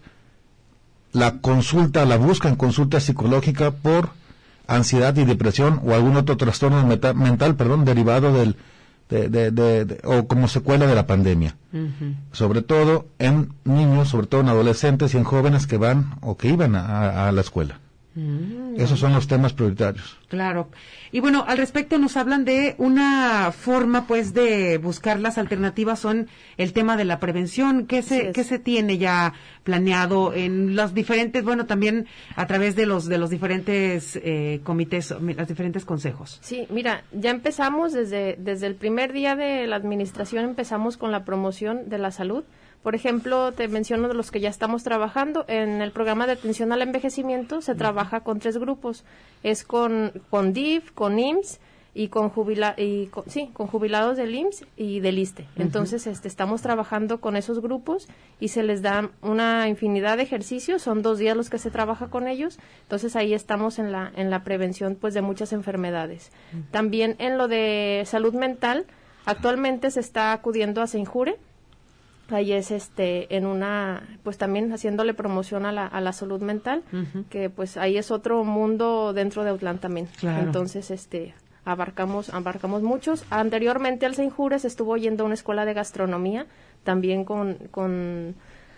la consulta, la busca en consulta psicológica por ansiedad y depresión o algún otro trastorno meta, mental, perdón, derivado del, de, de, de, de, o como secuela de la pandemia. Uh-huh. Sobre todo en niños, sobre todo en adolescentes y en jóvenes que van o que iban a, a la escuela. Mm. Esos son los temas prioritarios. Claro. Y bueno, al respecto nos hablan de una forma, pues, de buscar las alternativas, son el tema de la prevención. ¿Qué se, ¿qué se tiene ya planeado en los diferentes, bueno, también a través de los de los diferentes eh, comités, los diferentes consejos? Sí, mira, ya empezamos desde desde el primer día de la administración, empezamos con la promoción de la salud. Por ejemplo, te menciono de los que ya estamos trabajando. En el programa de atención al envejecimiento se uh-huh. trabaja con tres grupos. Es con, con D I F, con I M S S y con, jubila, y con, sí, con jubilados del I M S S y del ISSSTE. Uh-huh. Entonces, este, estamos trabajando con esos grupos y se les da una infinidad de ejercicios. Son dos días los que se trabaja con ellos. Entonces, ahí estamos en la, en la prevención, pues, de muchas enfermedades. Uh-huh. También en lo de salud mental, actualmente se está acudiendo a Senjure. Ahí es este en una pues también haciéndole promoción a la a la salud mental, uh-huh. que pues ahí es otro mundo dentro de Autlán también. Claro. Entonces este abarcamos abarcamos muchos. Anteriormente al Senjure se estuvo yendo a una escuela de gastronomía también con con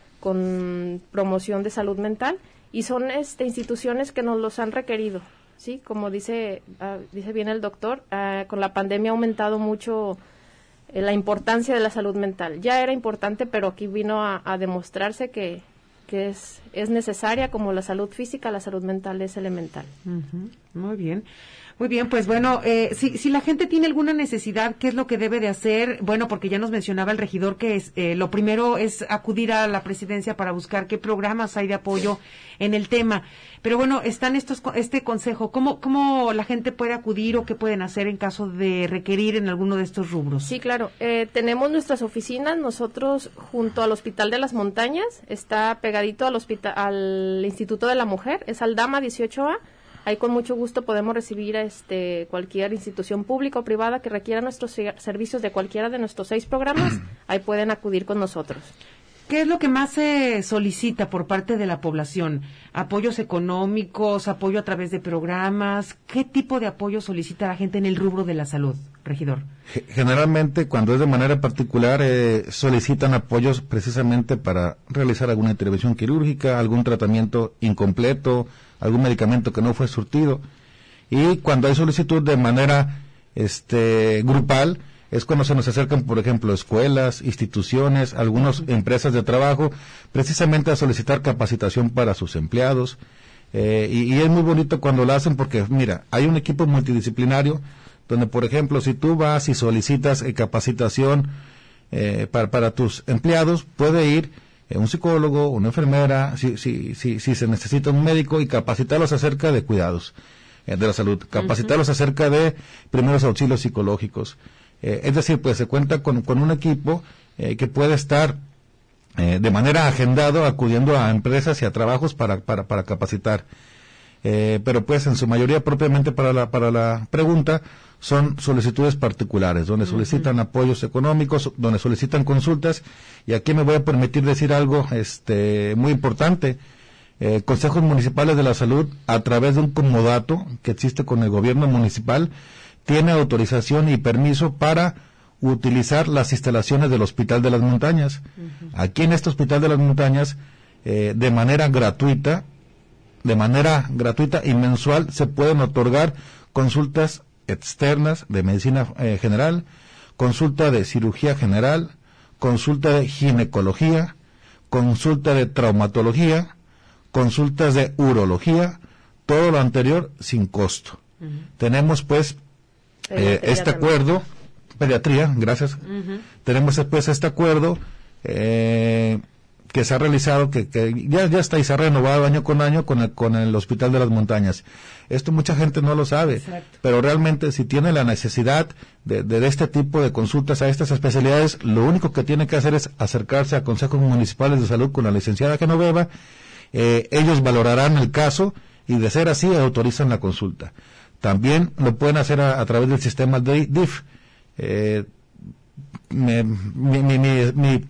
con promoción de salud mental y son este instituciones que nos los han requerido, sí, como dice uh, dice bien el doctor, uh, con la pandemia ha aumentado mucho la importancia de la salud mental. Ya era importante, pero aquí vino a, a demostrarse que, que es, es necesaria, como la salud física, la salud mental es elemental. Uh-huh. Muy bien. Muy bien, pues bueno, eh, si, si la gente tiene alguna necesidad, ¿qué es lo que debe de hacer? Bueno, porque ya nos mencionaba el regidor que es, eh, lo primero es acudir a la presidencia para buscar qué programas hay de apoyo en el tema. Pero bueno, están estos, este consejo, ¿cómo, cómo la gente puede acudir o qué pueden hacer en caso de requerir en alguno de estos rubros? Sí, claro, eh, tenemos nuestras oficinas, nosotros junto al Hospital de las Montañas, está pegadito al hospital, al Instituto de la Mujer, es Aldama dieciocho A. Ahí con mucho gusto podemos recibir a este, cualquier institución pública o privada que requiera nuestros servicios de cualquiera de nuestros seis programas, ahí pueden acudir con nosotros. ¿Qué es lo que más se solicita por parte de la población? ¿Apoyos económicos, apoyo a través de programas? ¿Qué tipo de apoyo solicita la gente en el rubro de la salud, regidor? Generalmente, cuando es de manera particular, eh, solicitan apoyos precisamente para realizar alguna intervención quirúrgica, algún tratamiento incompleto, algún medicamento que no fue surtido. Y cuando hay solicitud de manera este grupal, es cuando se nos acercan, por ejemplo, escuelas, instituciones, algunas uh-huh. empresas de trabajo, precisamente a solicitar capacitación para sus empleados. Eh, y, y es muy bonito cuando lo hacen porque, mira, hay un equipo multidisciplinario donde, por ejemplo, si tú vas y solicitas eh, capacitación eh, para, para tus empleados, puede ir eh, un psicólogo, una enfermera, si, si, si, si se necesita un médico, y capacitarlos acerca de cuidados eh, de la salud, capacitarlos uh-huh. acerca de primeros auxilios psicológicos. Eh, es decir, pues se cuenta con, con un equipo eh, que puede estar eh, de manera agendado acudiendo a empresas y a trabajos para, para, para capacitar. Eh, pero pues en su mayoría, propiamente para la, para la pregunta, son solicitudes particulares, donde solicitan uh-huh. apoyos económicos, donde solicitan consultas, y aquí me voy a permitir decir algo este muy importante. Eh, consejos municipales de la salud, a través de un comodato que existe con el gobierno municipal, tiene autorización y permiso para utilizar las instalaciones del Hospital de las Montañas. Uh-huh. Aquí en este Hospital de las Montañas, eh, de manera gratuita, de manera gratuita y mensual, se pueden otorgar consultas externas de medicina eh, general, consulta de cirugía general, consulta de ginecología, consulta de traumatología, consultas de urología, todo lo anterior sin costo. Uh-huh. Tenemos pues eh, este acuerdo, pediatría, gracias, uh-huh. tenemos pues este acuerdo eh, que se ha realizado, que, que ya, ya está y se ha renovado año con año con el, con el Hospital de las Montañas. Esto mucha gente no lo sabe, exacto. pero realmente si tiene la necesidad de, de, de este tipo de consultas a estas especialidades, lo único que tiene que hacer es acercarse a consejos municipales de salud con la licenciada Genoveva. Eh, ellos valorarán el caso y, de ser así, autorizan la consulta. También lo pueden hacer a, a través del sistema de D I F. Eh, me, mi, mi, mi, mi,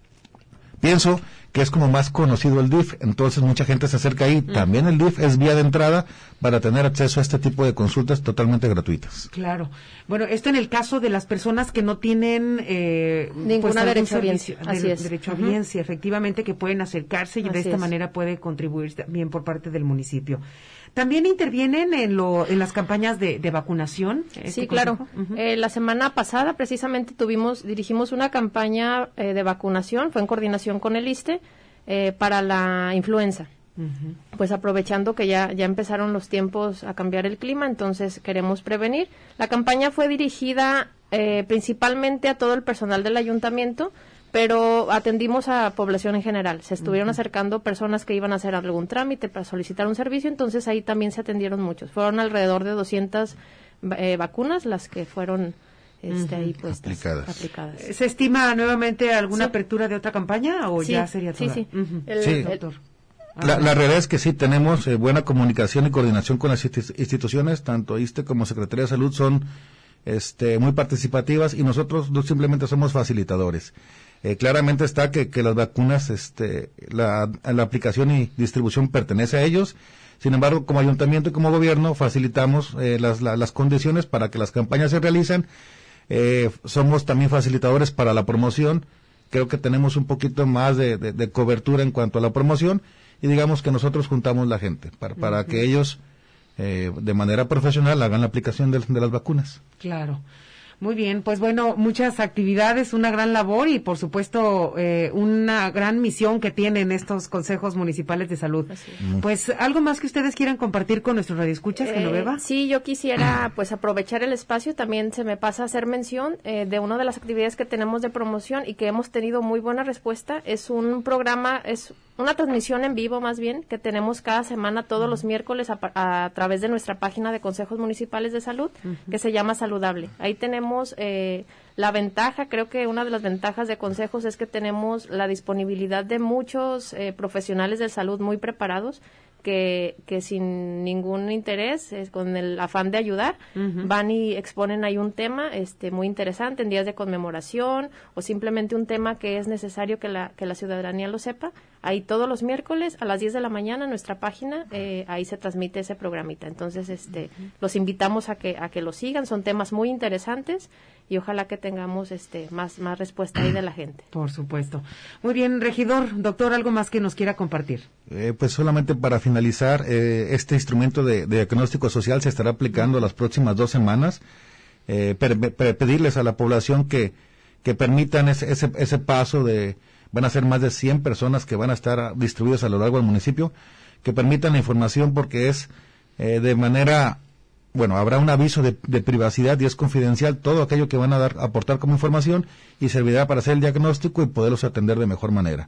pienso que es como más conocido el D I F, entonces mucha gente se acerca ahí. Mm. También el D I F es vía de entrada para tener acceso a este tipo de consultas totalmente gratuitas. Claro. Bueno, esto en el caso de las personas que no tienen eh, ninguna pues, derecho a audiencia. Así es. Derecho a audiencia, uh-huh. efectivamente, que pueden acercarse y Así de esta es. manera puede contribuir también por parte del municipio. ¿También intervienen en lo en las campañas de, de vacunación? Este sí, claro. Uh-huh. Eh, la semana pasada precisamente tuvimos, dirigimos una campaña eh, de vacunación, fue en coordinación con el ISSSTE, eh, para la influenza. Uh-huh. Pues aprovechando que ya, ya empezaron los tiempos a cambiar el clima, entonces queremos prevenir. La campaña fue dirigida eh, principalmente a todo el personal del ayuntamiento, pero atendimos a población en general. Se estuvieron uh-huh. acercando personas que iban a hacer algún trámite para solicitar un servicio, entonces ahí también se atendieron muchos. Fueron alrededor de doscientas eh, vacunas las que fueron este, uh-huh. ahí puestas, aplicadas. aplicadas. ¿Se estima nuevamente alguna sí. apertura de otra campaña o sí. ya sería toda? Sí, sí. Uh-huh. El, sí. El, La, la realidad es que sí, tenemos eh, buena comunicación y coordinación con las instituciones, tanto ISSSTE como Secretaría de Salud son este, muy participativas, y nosotros no simplemente somos facilitadores. Eh, claramente está que, que las vacunas, este, la, la aplicación y distribución pertenece a ellos. Sin embargo, como ayuntamiento y como gobierno facilitamos eh, las, la, las condiciones para que las campañas se realicen. Eh, somos también facilitadores para la promoción. Creo que tenemos un poquito más de, de, de cobertura en cuanto a la promoción, y digamos que nosotros juntamos la gente para, para uh-huh. que ellos eh, de manera profesional hagan la aplicación de, de las vacunas. Claro. Muy bien, pues bueno, muchas actividades, una gran labor y por supuesto eh, una gran misión que tienen estos consejos municipales de salud. Mm. Pues algo más que ustedes quieran compartir con nuestros radioescuchas, eh, Genoveva. Sí, yo quisiera pues aprovechar el espacio, también se me pasa a hacer mención eh, de una de las actividades que tenemos de promoción y que hemos tenido muy buena respuesta. Es un programa, es una transmisión en vivo más bien, que tenemos cada semana todos uh-huh. los miércoles a, a, a través de nuestra página de consejos municipales de salud, uh-huh. que se llama Saludable. Ahí tenemos eh, la ventaja, creo que una de las ventajas de consejos es que tenemos la disponibilidad de muchos eh, profesionales de salud muy preparados, que, que sin ningún interés, eh, con el afán de ayudar, uh-huh. van y exponen ahí un tema este muy interesante en días de conmemoración o simplemente un tema que es necesario que la, que la ciudadanía lo sepa. Ahí todos los miércoles a las diez de la mañana en nuestra página, eh, ahí se transmite ese programita. Entonces, este, uh-huh. los invitamos a que a que lo sigan, son temas muy interesantes y ojalá que tengamos este más más respuesta ahí de la gente. Por supuesto. Muy bien, regidor, doctor, ¿algo más que nos quiera compartir? Eh, pues solamente para finalizar, eh, este instrumento de, de diagnóstico social se estará aplicando las próximas dos semanas. Eh, per, per, pedirles a la población que, que permitan ese, ese, ese paso de, van a ser más de cien personas que van a estar distribuidas a lo largo del municipio, que permitan la información porque es eh, de manera, bueno, habrá un aviso de, de privacidad y es confidencial todo aquello que van a dar, aportar como información y servirá para hacer el diagnóstico y poderlos atender de mejor manera.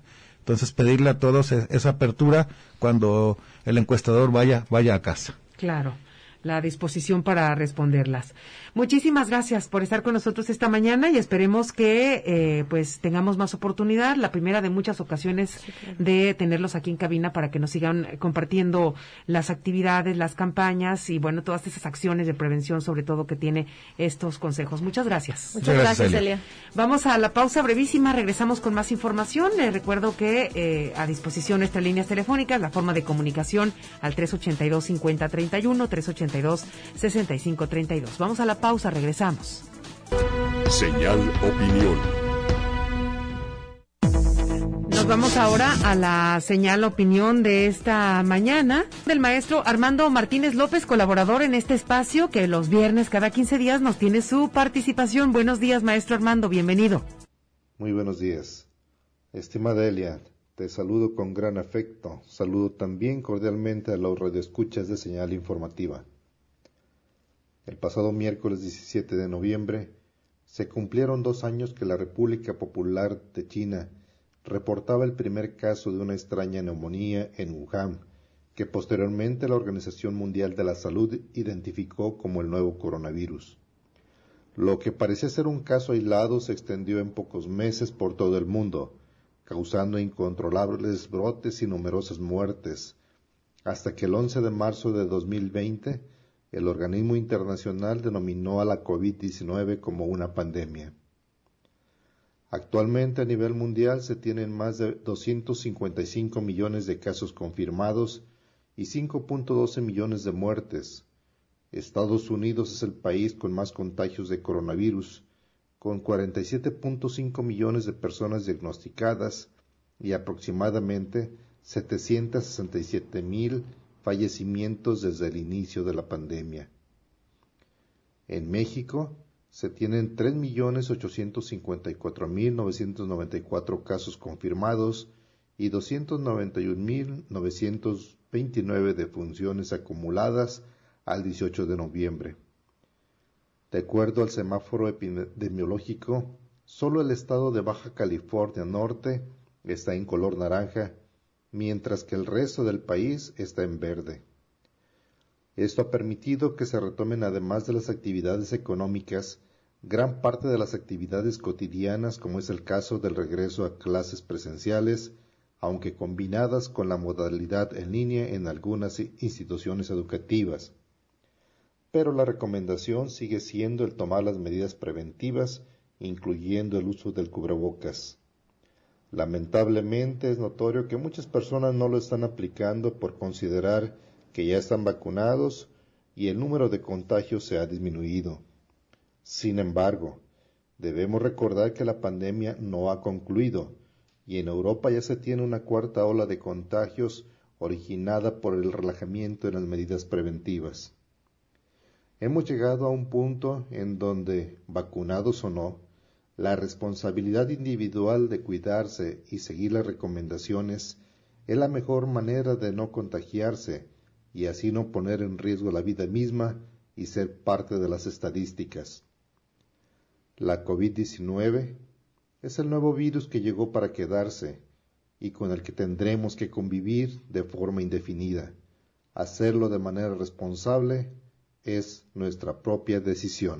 Entonces, pedirle a todos esa apertura cuando el encuestador vaya, vaya a casa. Claro, la disposición para responderlas. Muchísimas gracias por estar con nosotros esta mañana y esperemos que eh, pues tengamos más oportunidad, la primera de muchas ocasiones sí, claro. de tenerlos aquí en cabina para que nos sigan compartiendo las actividades, las campañas y bueno, todas esas acciones de prevención sobre todo que tiene estos consejos. Muchas gracias. Muchas gracias, gracias Elia. Vamos a la pausa brevísima, regresamos con más información. Les recuerdo que eh, a disposición nuestras líneas telefónicas, la forma de comunicación al tres ochenta y dos, cincuenta, treinta y uno, tres ochenta y dos, sesenta y cinco, treinta y dos. Vamos a la pausa, regresamos. Señal Opinión. Nos vamos ahora a la señal opinión de esta mañana del maestro Armando Martínez López, colaborador en este espacio que los viernes cada quince días nos tiene su participación. Buenos días, maestro Armando, bienvenido. Muy buenos días. Estimada Elia, te saludo con gran afecto. Saludo también cordialmente a los radioescuchas de Señal Informativa. El pasado miércoles diecisiete de noviembre se cumplieron dos años que la República Popular de China reportaba el primer caso de una extraña neumonía en Wuhan, que posteriormente la Organización Mundial de la Salud identificó como el nuevo coronavirus. Lo que parecía ser un caso aislado se extendió en pocos meses por todo el mundo, causando incontrolables brotes y numerosas muertes, hasta que el once de marzo de dos mil veinte el organismo internacional denominó a la COVID diecinueve como una pandemia. Actualmente a nivel mundial se tienen más de doscientos cincuenta y cinco millones de casos confirmados y cinco punto doce millones de muertes. Estados Unidos es el país con más contagios de coronavirus, con cuarenta y siete punto cinco millones de personas diagnosticadas y aproximadamente setecientos sesenta y siete mil fallecimientos desde el inicio de la pandemia. En México se tienen tres millones ochocientos cincuenta y cuatro mil novecientos noventa y cuatro casos confirmados y doscientos noventa y un mil novecientos veintinueve defunciones acumuladas al dieciocho de noviembre. De acuerdo al semáforo epidemiológico, solo el estado de Baja California Norte está en color naranja, mientras que el resto del país está en verde. Esto ha permitido que se retomen, además de las actividades económicas, gran parte de las actividades cotidianas, como es el caso del regreso a clases presenciales, aunque combinadas con la modalidad en línea en algunas instituciones educativas. Pero la recomendación sigue siendo el tomar las medidas preventivas, incluyendo el uso del cubrebocas. Lamentablemente es notorio que muchas personas no lo están aplicando por considerar que ya están vacunados y el número de contagios se ha disminuido. Sin embargo, debemos recordar que la pandemia no ha concluido y en Europa ya se tiene una cuarta ola de contagios originada por el relajamiento en las medidas preventivas. Hemos llegado a un punto en donde, vacunados o no, la responsabilidad individual de cuidarse y seguir las recomendaciones es la mejor manera de no contagiarse y así no poner en riesgo la vida misma y ser parte de las estadísticas. La COVID diecinueve es el nuevo virus que llegó para quedarse y con el que tendremos que convivir de forma indefinida. Hacerlo de manera responsable es nuestra propia decisión.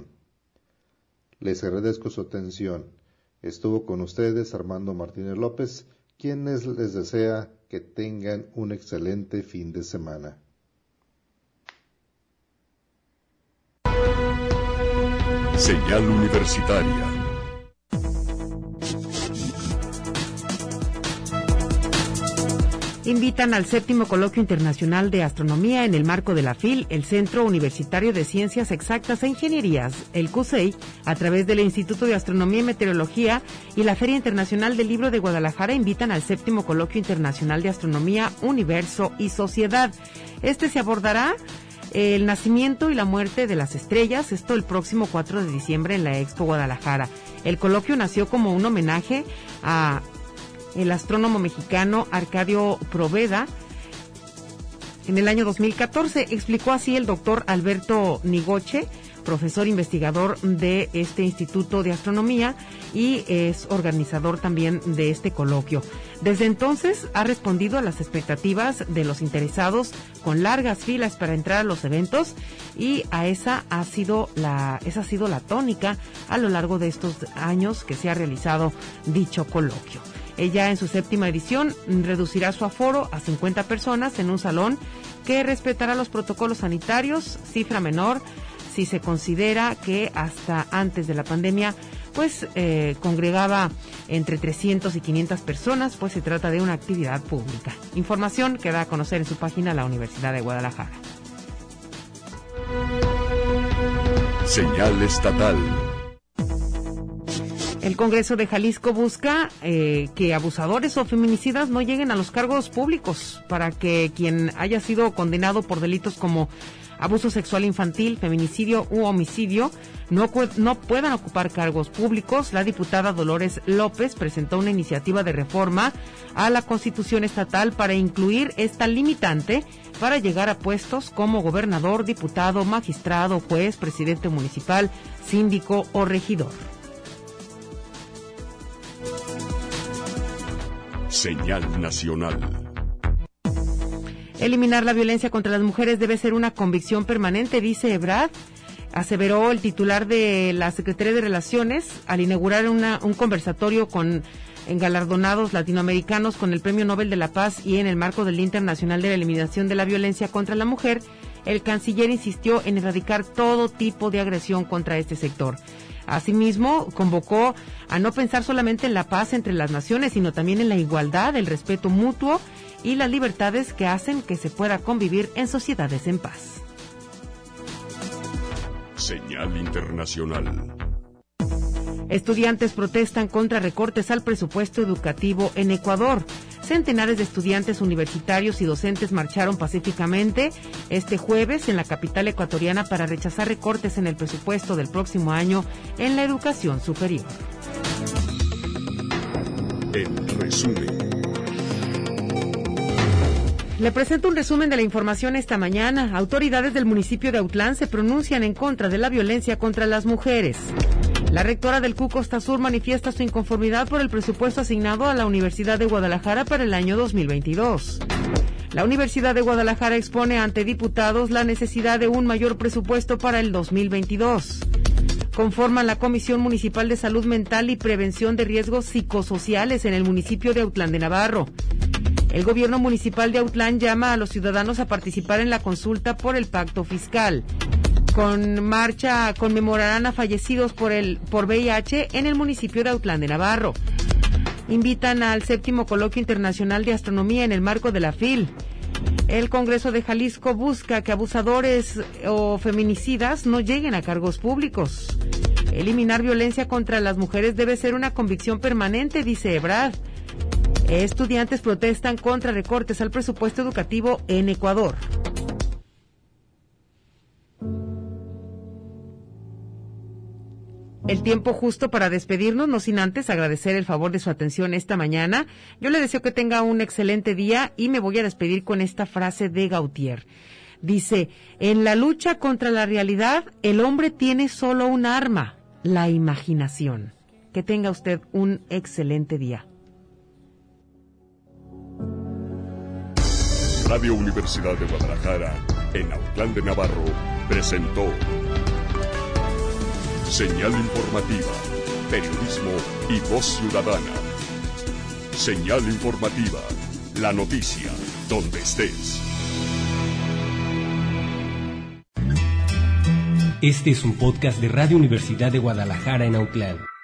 Les agradezco su atención. Estuvo con ustedes Armando Martínez López, quien les desea que tengan un excelente fin de semana. Señal Universitaria. Invitan al séptimo Coloquio Internacional de Astronomía en el marco de la F I L, el Centro Universitario de Ciencias Exactas e Ingenierías, el C U S E I, a través del Instituto de Astronomía y Meteorología y la Feria Internacional del Libro de Guadalajara invitan al séptimo Coloquio Internacional de Astronomía, Universo y Sociedad. Este se abordará el nacimiento y la muerte de las estrellas, esto el próximo cuatro de diciembre en la Expo Guadalajara. El coloquio nació como un homenaje a el astrónomo mexicano Arcadio Proveda en el año dos mil catorce, explicó así el doctor Alberto Nigoche, profesor investigador de este Instituto de Astronomía y es organizador también de este coloquio. Desde entonces ha respondido a las expectativas de los interesados con largas filas para entrar a los eventos y a esa ha sido la, esa ha sido la tónica a lo largo de estos años que se ha realizado dicho coloquio. Ella en su séptima edición reducirá su aforo a cincuenta personas en un salón que respetará los protocolos sanitarios, cifra menor si se considera que hasta antes de la pandemia pues eh, congregaba entre trescientas y quinientas personas, pues se trata de una actividad pública. Información que da a conocer en su página la Universidad de Guadalajara. Señal estatal. El Congreso de Jalisco busca eh, que abusadores o feminicidas no lleguen a los cargos públicos para que quien haya sido condenado por delitos como abuso sexual infantil, feminicidio u homicidio no, no puedan ocupar cargos públicos. La diputada Dolores López presentó una iniciativa de reforma a la Constitución estatal para incluir esta limitante para llegar a puestos como gobernador, diputado, magistrado, juez, presidente municipal, síndico o regidor. Señal nacional. Eliminar la violencia contra las mujeres debe ser una convicción permanente, dice Ebrard, aseveró el titular de la Secretaría de Relaciones al inaugurar una, un conversatorio con galardonados latinoamericanos con el Premio Nobel de la Paz y en el marco del Día Internacional de la Eliminación de la Violencia contra la Mujer. El canciller insistió en erradicar todo tipo de agresión contra este sector. Asimismo, convocó a no pensar solamente en la paz entre las naciones, sino también en la igualdad, el respeto mutuo y las libertades que hacen que se pueda convivir en sociedades en paz. Señal internacional. Estudiantes protestan contra recortes al presupuesto educativo en Ecuador. Centenares de estudiantes universitarios y docentes marcharon pacíficamente este jueves en la capital ecuatoriana para rechazar recortes en el presupuesto del próximo año en la educación superior. En resumen. Le presento un resumen de la información esta mañana. Autoridades del municipio de Autlán se pronuncian en contra de la violencia contra las mujeres. La rectora del C U Costa Sur manifiesta su inconformidad por el presupuesto asignado a la Universidad de Guadalajara para el año dos mil veintidós. La Universidad de Guadalajara expone ante diputados la necesidad de un mayor presupuesto para el dos mil veintidós. Conforman la Comisión Municipal de Salud Mental y Prevención de Riesgos Psicosociales en el municipio de Autlán de Navarro. El gobierno municipal de Autlán llama a los ciudadanos a participar en la consulta por el pacto fiscal. Con marcha conmemorarán a fallecidos por el por V I H en el municipio de Autlán de Navarro. Invitan al séptimo coloquio internacional de astronomía en el marco de la F I L. El Congreso de Jalisco busca que abusadores o feminicidas no lleguen a cargos públicos. Eliminar violencia contra las mujeres debe ser una convicción permanente, dice Ebrard. Estudiantes protestan contra recortes al presupuesto educativo en Ecuador. El tiempo justo para despedirnos, no sin antes agradecer el favor de su atención esta mañana. Yo le deseo que tenga un excelente día y me voy a despedir con esta frase de Gautier. Dice, en la lucha contra la realidad, el hombre tiene solo un arma, la imaginación. Que tenga usted un excelente día. Radio Universidad de Guadalajara, en Autlán de Navarro, presentó Señal informativa, periodismo y voz ciudadana. Señal informativa, la noticia, donde estés. Este es un podcast de Radio Universidad de Guadalajara en Autlán.